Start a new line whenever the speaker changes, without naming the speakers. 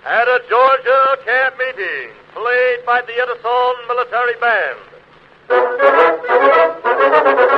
At a Georgia camp meeting, played by the Edison Military Band.